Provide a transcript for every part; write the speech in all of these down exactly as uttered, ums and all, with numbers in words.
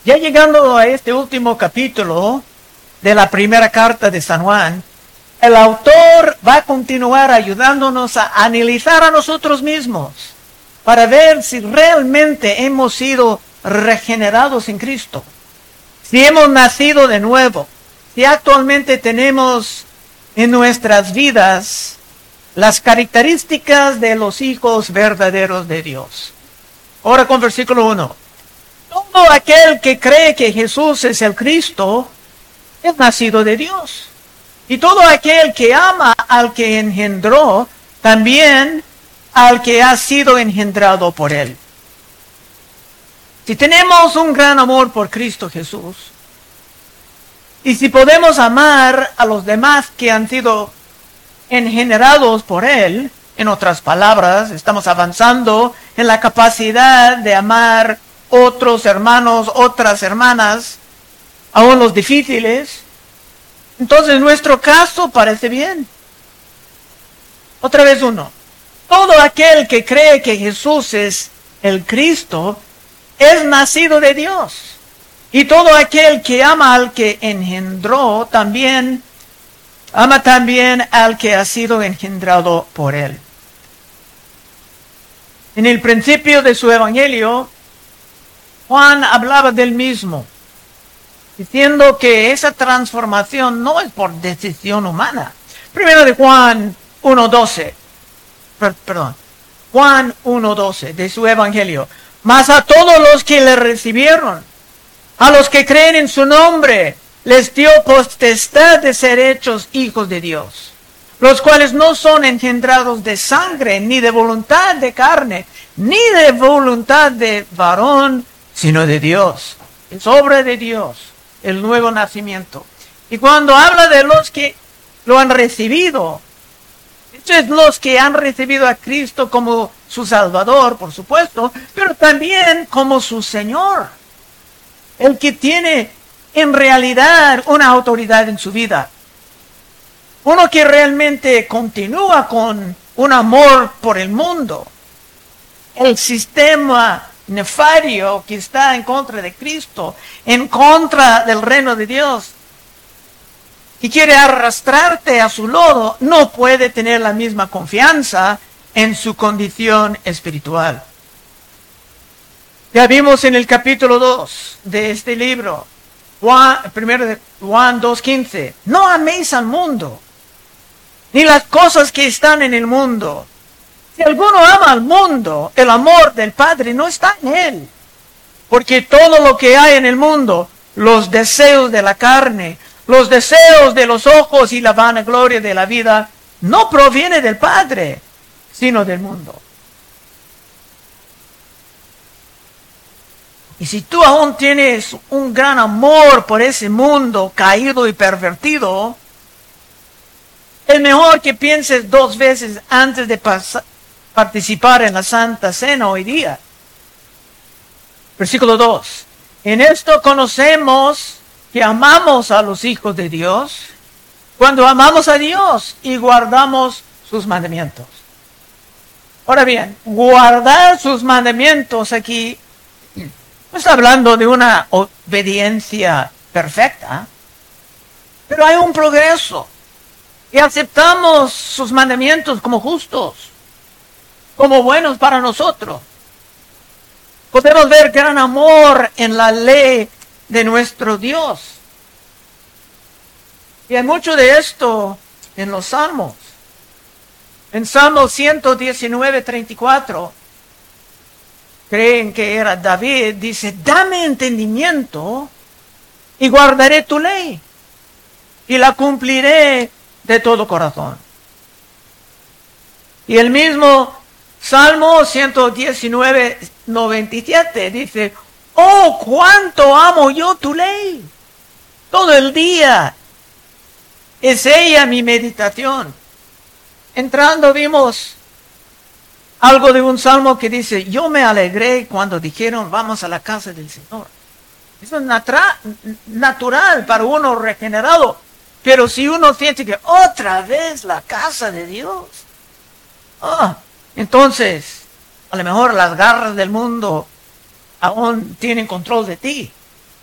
Ya llegando a este último capítulo de la primera carta de San Juan, el autor va a continuar ayudándonos a analizar a nosotros mismos para ver si realmente hemos sido regenerados en Cristo, si hemos nacido de nuevo, si actualmente tenemos en nuestras vidas las características de los hijos verdaderos de Dios. Ahora con versículo uno. Todo aquel que cree que Jesús es el Cristo es nacido de Dios. Y todo aquel que ama al que engendró, también al que ha sido engendrado por él. Si tenemos un gran amor por Cristo Jesús, y si podemos amar a los demás que han sido engendrados por él, en otras palabras, estamos avanzando en la capacidad de amar otros hermanos, otras hermanas, aún los difíciles, entonces nuestro caso parece bien. Otra vez uno. Todo aquel que cree que Jesús es el Cristo es nacido de Dios. Y todo aquel que ama al que engendró también ama también al que ha sido engendrado por él. En el principio de su evangelio, Juan hablaba del mismo, diciendo que esa transformación no es por decisión humana. Primero de Juan uno doce, per, perdón, Juan uno doce de su evangelio. Mas a todos los que le recibieron, a los que creen en su nombre, les dio potestad de ser hechos hijos de Dios, los cuales no son engendrados de sangre, ni de voluntad de carne, ni de voluntad de varón, sino de Dios. Es obra de Dios, el nuevo nacimiento. Y cuando habla de los que lo han recibido, estos es los que han recibido a Cristo como su Salvador, por supuesto, pero también como su Señor, el que tiene en realidad una autoridad en su vida. Uno que realmente continúa con un amor por el mundo. El sistema nefario que está en contra de Cristo, en contra del reino de Dios, y quiere arrastrarte a su lodo, no puede tener la misma confianza en su condición espiritual. Ya vimos en el capítulo dos de este libro, Juan, primero de Juan dos quince, no améis al mundo, ni las cosas que están en el mundo. Si alguno ama al mundo, el amor del Padre no está en él. Porque todo lo que hay en el mundo, los deseos de la carne, los deseos de los ojos y la vanagloria de la vida, no proviene del Padre, sino del mundo. Y si tú aún tienes un gran amor por ese mundo caído y pervertido, es mejor que pienses dos veces antes de pasar, participar en la Santa Cena hoy día. Versículo dos. En esto conocemos que amamos a los hijos de Dios, cuando amamos a Dios y guardamos sus mandamientos. Ahora bien, guardar sus mandamientos aquí no está hablando de una obediencia perfecta, pero hay un progreso y aceptamos sus mandamientos como justos, como buenos para nosotros. Podemos ver gran amor en la ley de nuestro Dios. Y hay mucho de esto en los Salmos. En Salmo ciento diecinueve, treinta y cuatro, creen que era David, dice, dame entendimiento y guardaré tu ley y la cumpliré de todo corazón. Y el mismo Salmo ciento diecinueve, noventa y siete dice, oh, cuánto amo yo tu ley. Todo el día es ella mi meditación. Entrando vimos algo de un salmo que dice, yo me alegré cuando dijeron, vamos a la casa del Señor. Eso es natra- natural para uno regenerado. Pero si uno siente que otra vez la casa de Dios, oh, entonces, a lo mejor las garras del mundo aún tienen control de ti.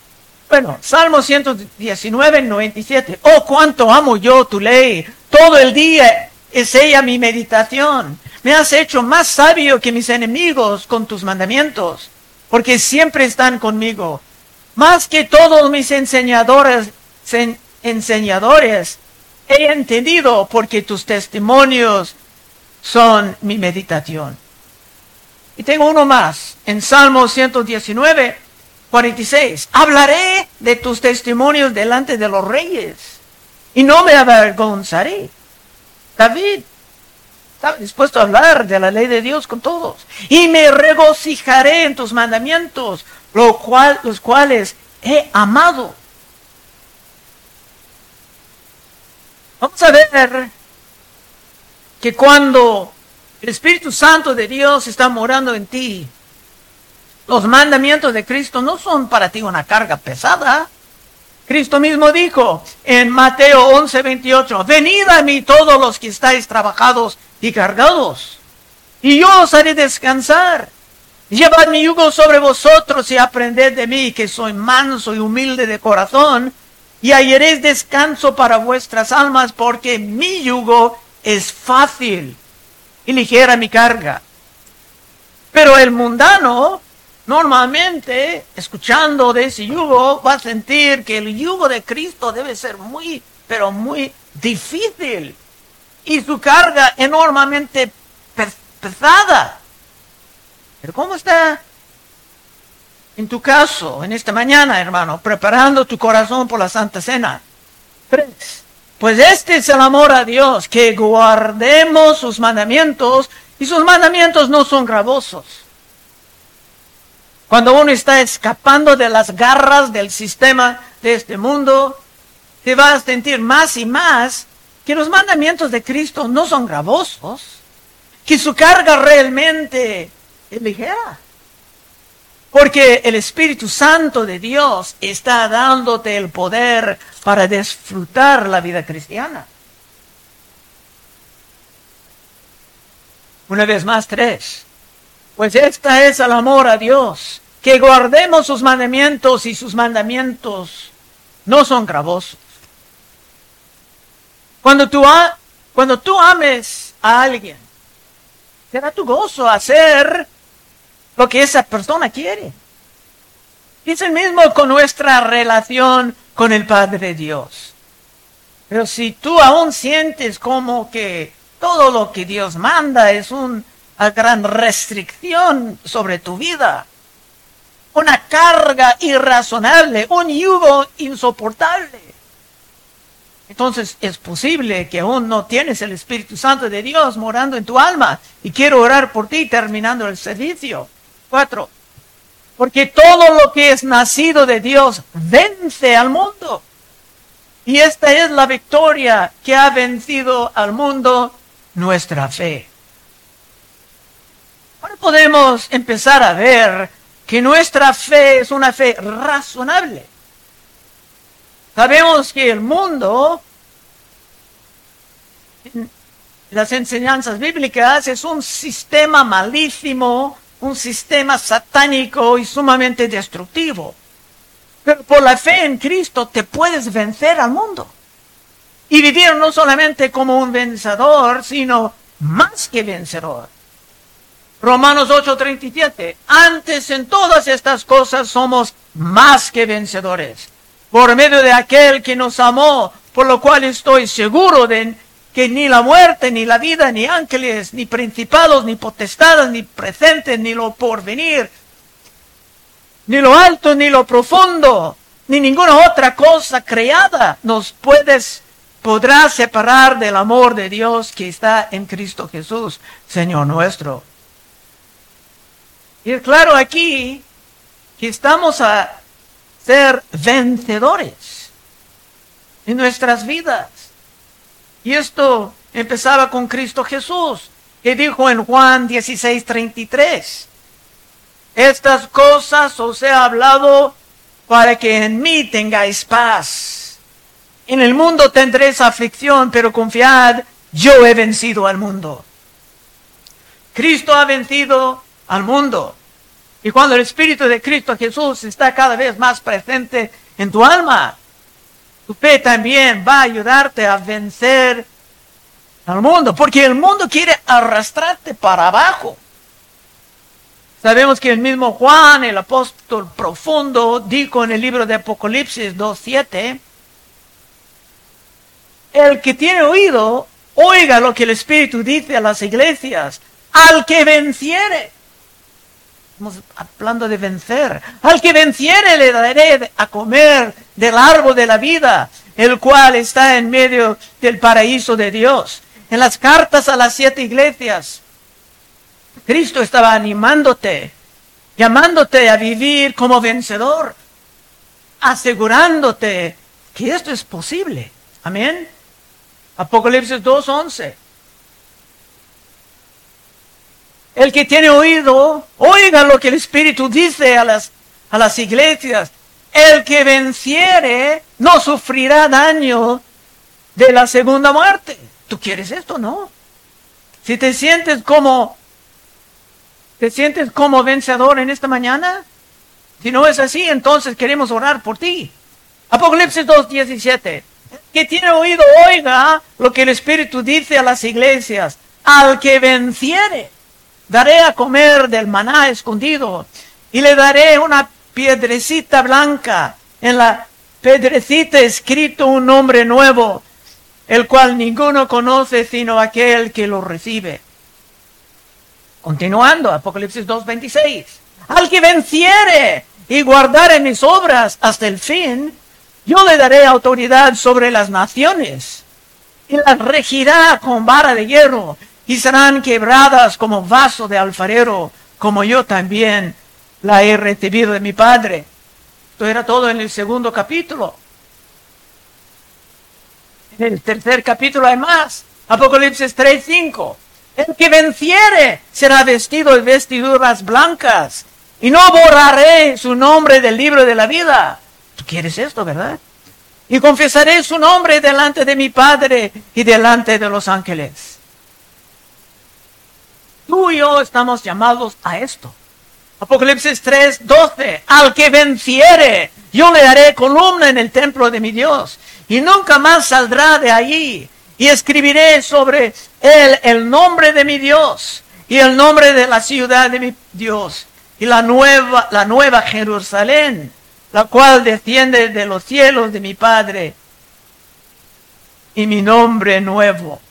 Bueno, Salmo ciento diecinueve, noventa y siete. Oh, cuánto amo yo tu ley. Todo el día es ella mi meditación. Me has hecho más sabio que mis enemigos con tus mandamientos, porque siempre están conmigo. Más que todos mis enseñadores, en, enseñadores, he entendido porque tus testimonios son mi meditación. Y tengo uno más, en Salmo ciento diecinueve, cuarenta y seis. Hablaré de tus testimonios delante de los reyes, y no me avergonzaré. David estaba dispuesto a hablar de la ley de Dios con todos. Y me regocijaré en tus mandamientos, lo cual, los cuales he amado. Vamos a ver que cuando el Espíritu Santo de Dios está morando en ti, los mandamientos de Cristo no son para ti una carga pesada. Cristo mismo dijo en Mateo once, veintiocho, venid a mí todos los que estáis trabajados y cargados, y yo os haré descansar. Llevad mi yugo sobre vosotros y aprended de mí, que soy manso y humilde de corazón, y hallaréis descanso para vuestras almas, porque mi yugo es fácil y ligera mi carga. Pero el mundano, normalmente, escuchando de ese yugo, va a sentir que el yugo de Cristo debe ser muy, pero muy difícil, y su carga enormemente pesada. Pero ¿cómo está en tu caso, en esta mañana, hermano, preparando tu corazón por la Santa Cena? Tres. Pues este es el amor a Dios, que guardemos sus mandamientos, y sus mandamientos no son gravosos. Cuando uno está escapando de las garras del sistema de este mundo, te vas a sentir más y más que los mandamientos de Cristo no son gravosos, que su carga realmente es ligera. Porque el Espíritu Santo de Dios está dándote el poder para disfrutar la vida cristiana. Una vez más, tres. Pues esta es el amor a Dios, que guardemos sus mandamientos, y sus mandamientos no son gravosos. Cuando tú, ha, cuando tú ames a alguien, será tu gozo hacer lo que esa persona quiere. Es el mismo con nuestra relación con el Padre Dios. Pero si tú aún sientes como que todo lo que Dios manda es una gran restricción sobre tu vida, una carga irrazonable, un yugo insoportable, entonces es posible que aún no tienes el Espíritu Santo de Dios morando en tu alma. Y quiero orar por ti terminando el servicio. Cuatro. Porque todo lo que es nacido de Dios vence al mundo. Y esta es la victoria que ha vencido al mundo, nuestra fe. Ahora podemos empezar a ver que nuestra fe es una fe razonable. Sabemos que el mundo, en las enseñanzas bíblicas, es un sistema malísimo, un sistema satánico y sumamente destructivo. Pero por la fe en Cristo te puedes vencer al mundo. Y vivir no solamente como un vencedor, sino más que vencedor. Romanos ocho, treinta y siete. Antes en todas estas cosas somos más que vencedores, por medio de aquel que nos amó, por lo cual estoy seguro de que ni la muerte, ni la vida, ni ángeles, ni principados, ni potestades, ni presentes, ni lo porvenir, ni lo alto, ni lo profundo, ni ninguna otra cosa creada nos puedes, podrá separar del amor de Dios que está en Cristo Jesús, Señor nuestro. Y es claro aquí que estamos a ser vencedores en nuestras vidas. Y esto empezaba con Cristo Jesús, que dijo en Juan dieciséis, treinta y tres. Estas cosas os he hablado para que en mí tengáis paz. En el mundo tendréis aflicción, pero confiad, yo he vencido al mundo. Cristo ha vencido al mundo. Y cuando el Espíritu de Cristo Jesús está cada vez más presente en tu alma, tu fe también va a ayudarte a vencer al mundo, porque el mundo quiere arrastrarte para abajo. Sabemos que el mismo Juan, el apóstol profundo, dijo en el libro de Apocalipsis dos siete, el que tiene oído, oiga lo que el Espíritu dice a las iglesias. Al que venciere, estamos hablando de vencer, al que venciere le daré a comer del árbol de la vida, el cual está en medio del paraíso de Dios. En las cartas a las siete iglesias, Cristo estaba animándote, llamándote a vivir como vencedor, asegurándote que esto es posible. Amén. Apocalipsis dos once. El que tiene oído, oiga lo que el Espíritu dice a las, a las iglesias. El que venciere no sufrirá daño de la segunda muerte. ¿Tú quieres esto, no? Si te sientes como, ¿te sientes como vencedor en esta mañana? Si no es así, entonces queremos orar por ti. Apocalipsis dos diecisiete. Que tiene oído, oiga lo que el Espíritu dice a las iglesias. Al que venciere, daré a comer del maná escondido, y le daré una piedrecita blanca, en la piedrecita escrito un nombre nuevo, el cual ninguno conoce sino aquel que lo recibe. Continuando, Apocalipsis dos veintiséis. Al que venciere y guardare mis obras hasta el fin, yo le daré autoridad sobre las naciones, y las regirá con vara de hierro, y serán quebradas como vaso de alfarero, como yo también la he recibido de mi Padre. Esto era todo en el segundo capítulo. En el tercer capítulo hay más. Apocalipsis tres cinco. El que venciere será vestido de vestiduras blancas, y no borraré su nombre del libro de la vida. ¿Tú quieres esto, verdad? Y confesaré su nombre delante de mi Padre y delante de los ángeles. Tú y yo estamos llamados a esto. Apocalipsis tres doce. Al que venciere, yo le daré columna en el templo de mi Dios, y nunca más saldrá de allí. Y escribiré sobre él el nombre de mi Dios, y el nombre de la ciudad de mi Dios, y la nueva, la nueva Jerusalén, la cual desciende de los cielos de mi Padre, y mi nombre nuevo.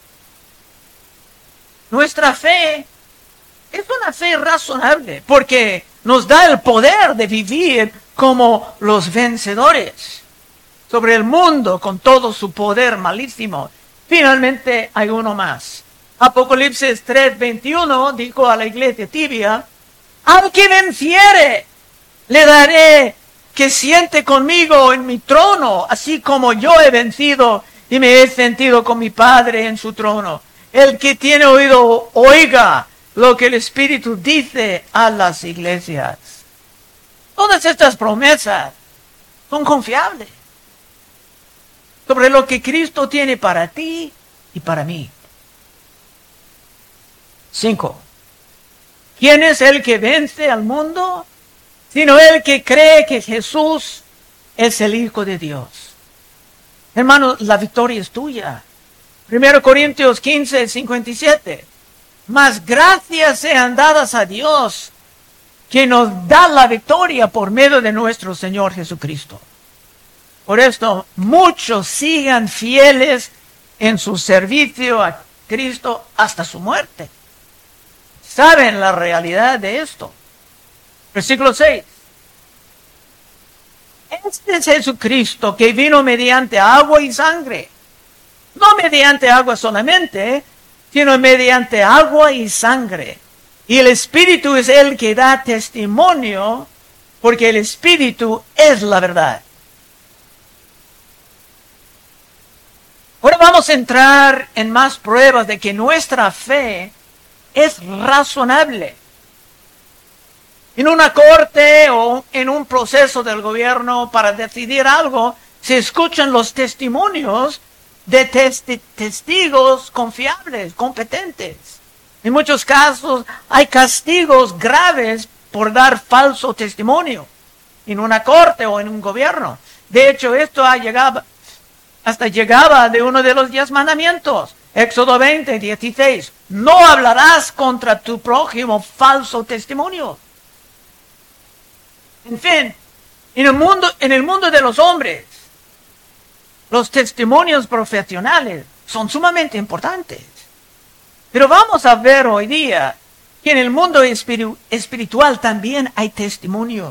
Nuestra fe es una fe razonable, porque nos da el poder de vivir como los vencedores sobre el mundo con todo su poder malísimo. Finalmente hay uno más. Apocalipsis tres veintiuno dijo a la iglesia tibia: al que venciere, le daré que siente conmigo en mi trono, así como yo he vencido y me he sentido con mi Padre en su trono. El que tiene oído, oiga lo que el Espíritu dice a las iglesias. Todas estas promesas son confiables sobre lo que Cristo tiene para ti y para mí. Cinco. ¿Quién es el que vence al mundo? Sino el que cree que Jesús es el Hijo de Dios. Hermano, la victoria es tuya. Primero Corintios quince, cincuenta y siete. Mas gracias sean dadas a Dios, que nos da la victoria por medio de nuestro Señor Jesucristo. Por esto, muchos sigan fieles en su servicio a Cristo hasta su muerte. Saben la realidad de esto. Versículo seis. Este es Jesucristo que vino mediante agua y sangre. No mediante agua solamente, sino mediante agua y sangre. Y el Espíritu es el que da testimonio, porque el Espíritu es la verdad. Ahora vamos a entrar en más pruebas de que nuestra fe es razonable. En una corte o en un proceso del gobierno para decidir algo, se escuchan los testimonios de testi- testigos confiables, competentes. En muchos casos hay castigos graves por dar falso testimonio en una corte o en un gobierno. De hecho, esto ha llegado, hasta llegaba de uno de los diez mandamientos. Éxodo veinte, dieciséis. No hablarás contra tu prójimo falso testimonio. En fin, en el mundo, en el mundo de los hombres, los testimonios profesionales son sumamente importantes. Pero vamos a ver hoy día que en el mundo espiritu- espiritual también hay testimonios.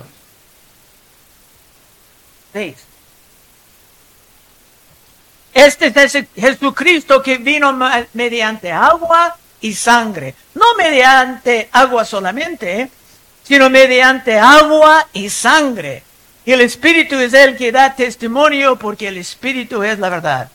seis. Este es Jesucristo que vino mediante agua y sangre. No mediante agua solamente, sino mediante agua y sangre. Y el Espíritu es el que da testimonio, porque el Espíritu es la verdad.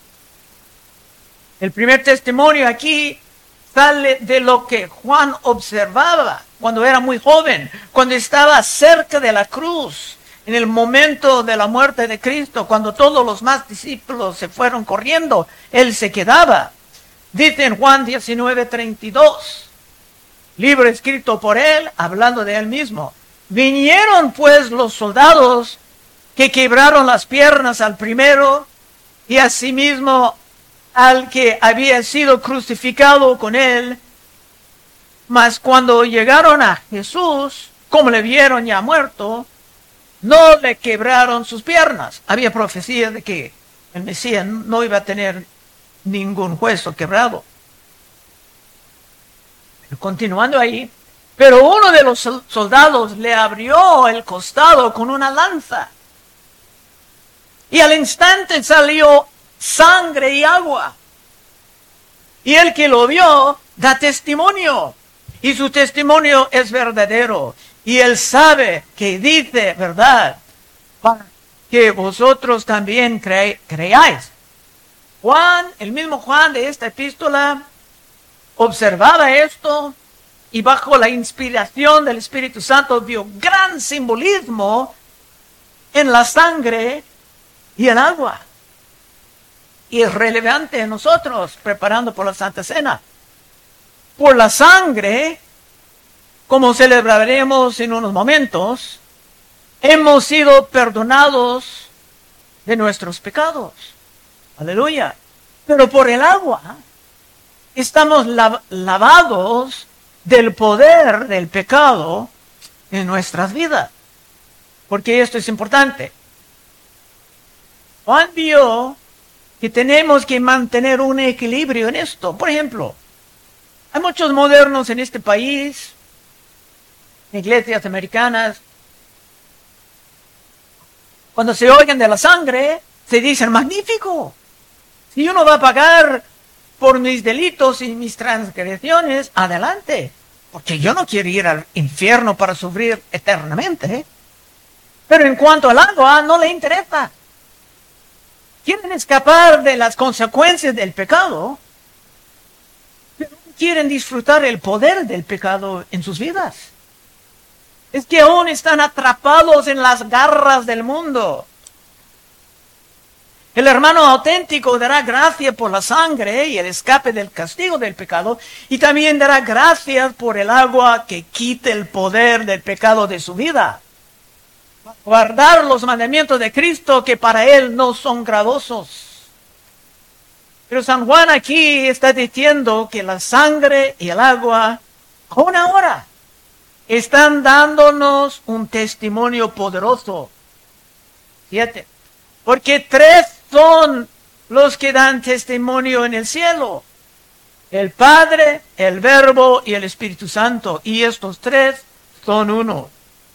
El primer testimonio aquí sale de lo que Juan observaba cuando era muy joven, cuando estaba cerca de la cruz, en el momento de la muerte de Cristo, cuando todos los más discípulos se fueron corriendo, él se quedaba. Dice en Juan diecinueve, treinta y dos, libro escrito por él, hablando de él mismo. Vinieron pues los soldados que quebraron las piernas al primero y asimismo al que había sido crucificado con él. Mas cuando llegaron a Jesús, como le vieron ya muerto, no le quebraron sus piernas. Había profecía de que el Mesías no iba a tener ningún hueso quebrado. Pero continuando ahí, pero uno de los soldados le abrió el costado con una lanza. Y al instante salió sangre y agua. Y el que lo vio da testimonio. Y su testimonio es verdadero. Y él sabe que dice verdad, para que vosotros también cre creáis. Juan, el mismo Juan de esta epístola, observaba esto y bajo la inspiración del Espíritu Santo vio gran simbolismo en la sangre y el agua. Y es relevante en nosotros preparando por la Santa Cena. Por la sangre, como celebraremos en unos momentos, hemos sido perdonados de nuestros pecados. Aleluya. Pero por el agua, estamos lav lavados del poder del pecado en nuestras vidas. Porque esto es importante. Juan vio que tenemos que mantener un equilibrio en esto. Por ejemplo, hay muchos modernos en este país, iglesias americanas, cuando se oyen de la sangre, se dicen, magnífico, si uno va a pagar por mis delitos y mis transgresiones, adelante, porque yo no quiero ir al infierno para sufrir eternamente. Pero en cuanto al agua, no le interesa. Quieren escapar de las consecuencias del pecado, pero no quieren disfrutar el poder del pecado en sus vidas. Es que aún están atrapados en las garras del mundo. El hermano auténtico dará gracia por la sangre y el escape del castigo del pecado, y también dará gracias por el agua que quite el poder del pecado de su vida. Guardar los mandamientos de Cristo que para él no son gravosos. Pero San Juan aquí está diciendo que la sangre y el agua, aún ahora, están dándonos un testimonio poderoso. Siete. Porque tres son los que dan testimonio en el cielo: el Padre, el Verbo y el Espíritu Santo. Y estos tres son uno.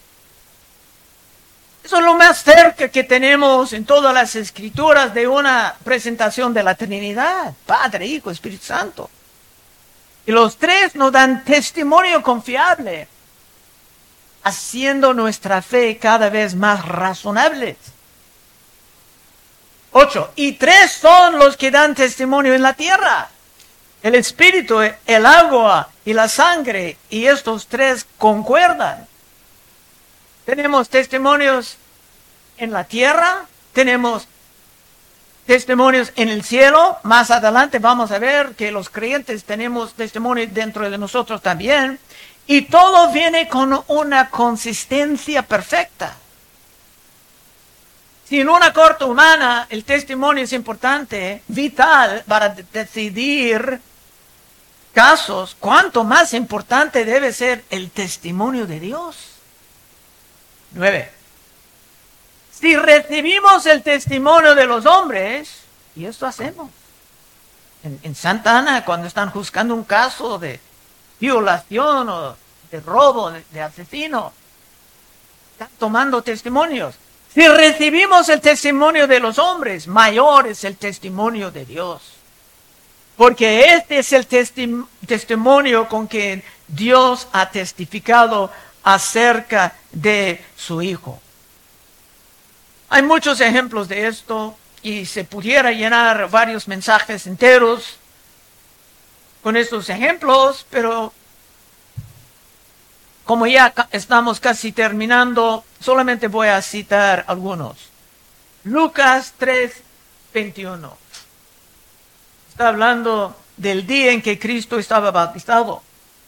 Eso es lo más cerca que tenemos en todas las escrituras de una presentación de la Trinidad: Padre, Hijo, Espíritu Santo. Y los tres nos dan testimonio confiable, haciendo nuestra fe cada vez más razonable. Ocho. Y tres son los que dan testimonio en la tierra: el Espíritu, el agua y la sangre. Y estos tres concuerdan. Tenemos testimonios en la tierra, tenemos testimonios en el cielo. Más adelante vamos a ver que los creyentes tenemos testimonios dentro de nosotros también. Y todo viene con una consistencia perfecta. Si en una corte humana el testimonio es importante, vital para decidir casos, ¿cuánto más importante debe ser el testimonio de Dios? Nueve. Si recibimos el testimonio de los hombres, y esto hacemos. En, en Santa Ana, cuando están juzgando un caso de violación o de robo, de, de asesino, están tomando testimonios. Si recibimos el testimonio de los hombres, mayor es el testimonio de Dios. Porque este es el testi- testimonio con que Dios ha testificado acerca de su Hijo. Hay muchos ejemplos de esto y se pudiera llenar varios mensajes enteros con estos ejemplos, pero como ya estamos casi terminando, solamente voy a citar algunos. Lucas tres, veintiuno. Está hablando del día en que Cristo estaba bautizado.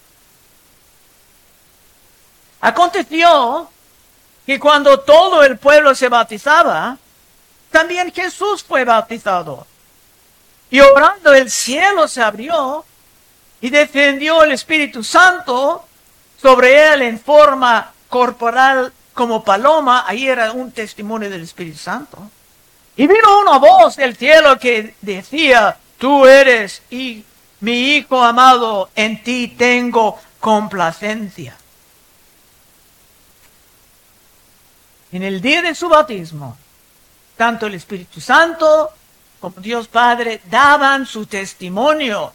Aconteció que cuando todo el pueblo se bautizaba, también Jesús fue bautizado. Y orando el cielo se abrió y descendió el Espíritu Santo sobre él en forma corporal como paloma. Ahí era un testimonio del Espíritu Santo. Y vino una voz del cielo que decía: tú eres y mi Hijo amado, en ti tengo complacencia. En el día de su bautismo, tanto el Espíritu Santo como Dios Padre daban su testimonio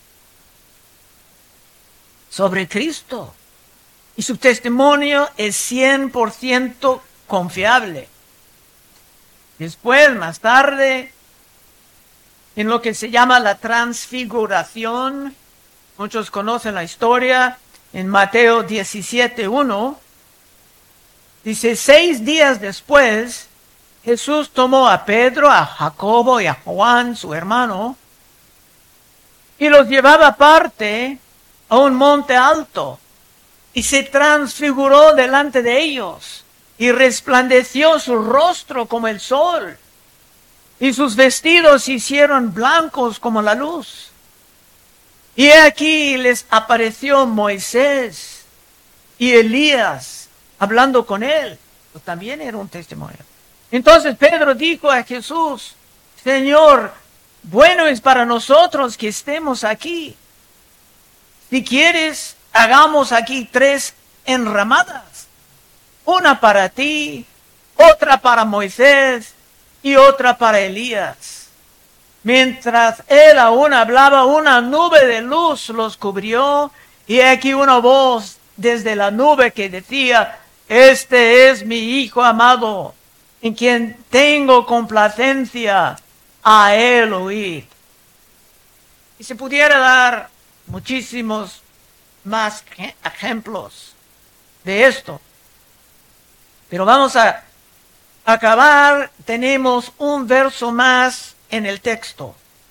sobre Cristo. Y su testimonio es cien por ciento confiable. Después, más tarde, en lo que se llama la transfiguración, muchos conocen la historia, en Mateo diecisiete, uno, dice: seis días después, Jesús tomó a Pedro, a Jacobo y a Juan, su hermano, y los llevaba aparte a un monte alto, y se transfiguró delante de ellos, y resplandeció su rostro como el sol, y sus vestidos se hicieron blancos como la luz. Y aquí les apareció Moisés y Elías hablando con él. Pues también era un testimonio. Entonces Pedro dijo a Jesús: Señor, bueno es para nosotros que estemos aquí. Si quieres, hagamos aquí tres enramadas. Una para ti, otra para Moisés y otra para Elías. Mientras él aún hablaba, una nube de luz los cubrió, y aquí una voz desde la nube que decía: este es mi Hijo amado, en quien tengo complacencia, a él oíd. Y se pudiera dar muchísimos más ejemplos de esto. Pero vamos a acabar, tenemos un verso más en el texto.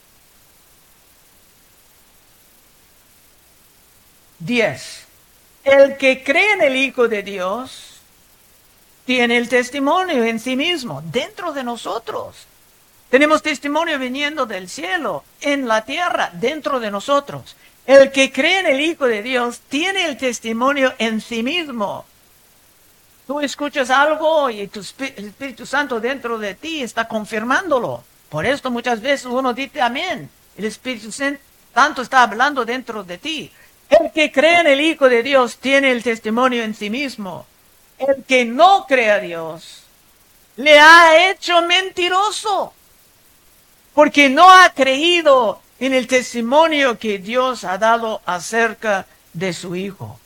diez. El que cree en el Hijo de Dios tiene el testimonio en sí mismo, dentro de nosotros. Tenemos testimonio viniendo del cielo, en la tierra, dentro de nosotros. El que cree en el Hijo de Dios tiene el testimonio en sí mismo. Tú escuchas algo y tu, el Espíritu Santo dentro de ti está confirmándolo. Por esto muchas veces uno dice amén. El Espíritu Santo está hablando dentro de ti. El que cree en el Hijo de Dios tiene el testimonio en sí mismo. El que no cree a Dios le ha hecho mentiroso, porque no ha creído en el testimonio que Dios ha dado acerca de su Hijo.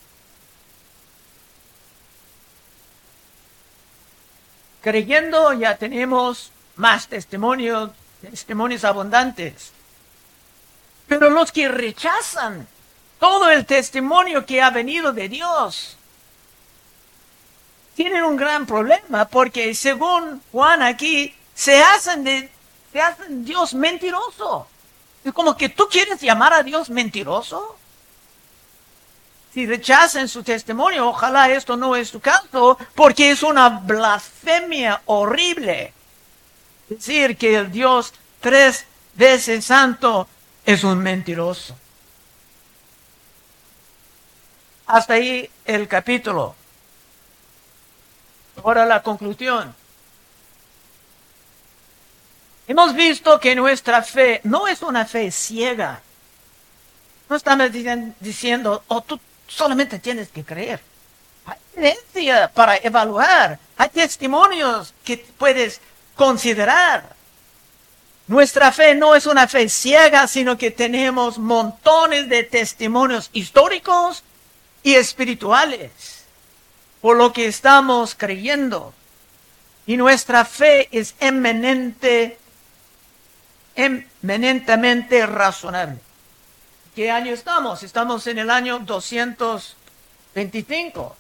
Creyendo ya tenemos más testimonios, testimonios abundantes. Pero los que rechazan todo el testimonio que ha venido de Dios tienen un gran problema, porque según Juan aquí, se hacen de, se hacen Dios mentiroso. Es como que tú quieres llamar a Dios mentiroso. Si rechazan su testimonio, ojalá esto no es tu caso, porque es una blasfemia horrible. Decir que el Dios tres veces santo es un mentiroso. Hasta ahí el capítulo. Ahora la conclusión. Hemos visto que nuestra fe no es una fe ciega. No estamos diciendo, oh, tú solamente tienes que creer. Hay evidencia para evaluar. Hay testimonios que puedes considerar. Nuestra fe no es una fe ciega, sino que tenemos montones de testimonios históricos y espirituales por lo que estamos creyendo. Y nuestra fe es eminente, eminentemente razonable. ¿Qué año estamos? Estamos en el año doscientos veinticinco.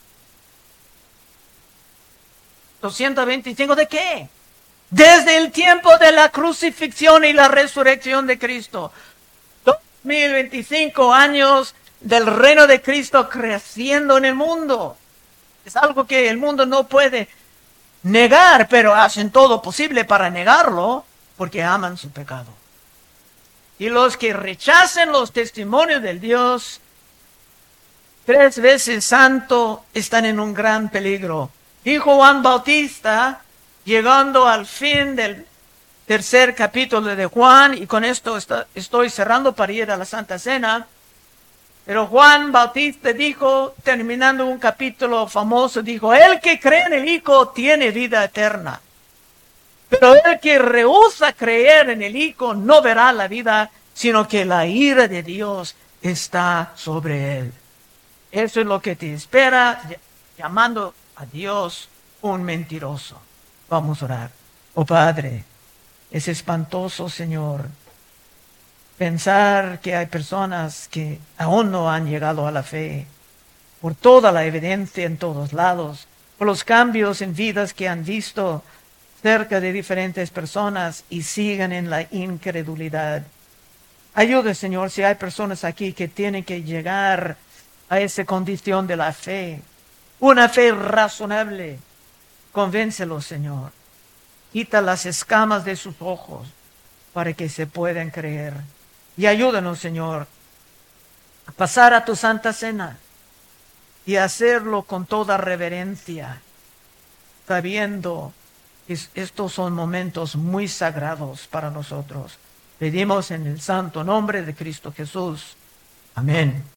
¿doscientos veinticinco de qué? Desde el tiempo de la crucifixión y la resurrección de Cristo. dos mil veinticinco años del reino de Cristo creciendo en el mundo. Es algo que el mundo no puede negar, pero hacen todo posible para negarlo porque aman su pecado. Y los que rechacen los testimonios del Dios tres veces santo están en un gran peligro. Dijo Juan Bautista, llegando al fin del tercer capítulo de Juan, y con esto está, estoy cerrando para ir a la Santa Cena, pero Juan Bautista dijo, terminando un capítulo famoso, dijo, el que cree en el Hijo tiene vida eterna. Pero el que rehúsa creer en el Hijo no verá la vida, sino que la ira de Dios está sobre él. Eso es lo que te espera, llamando a Dios un mentiroso. Vamos a orar. Oh Padre, es espantoso, Señor, pensar que hay personas que aún no han llegado a la fe, por toda la evidencia en todos lados, por los cambios en vidas que han visto cerca de diferentes personas y sigan en la incredulidad. Ayude, Señor, si hay personas aquí que tienen que llegar a esa condición de la fe, una fe razonable. Convéncelos, Señor. Quita las escamas de sus ojos para que se puedan creer. Y ayúdanos, Señor, a pasar a tu Santa Cena y hacerlo con toda reverencia, sabiendo que estos son momentos muy sagrados para nosotros. Pedimos en el santo nombre de Cristo Jesús. Amén.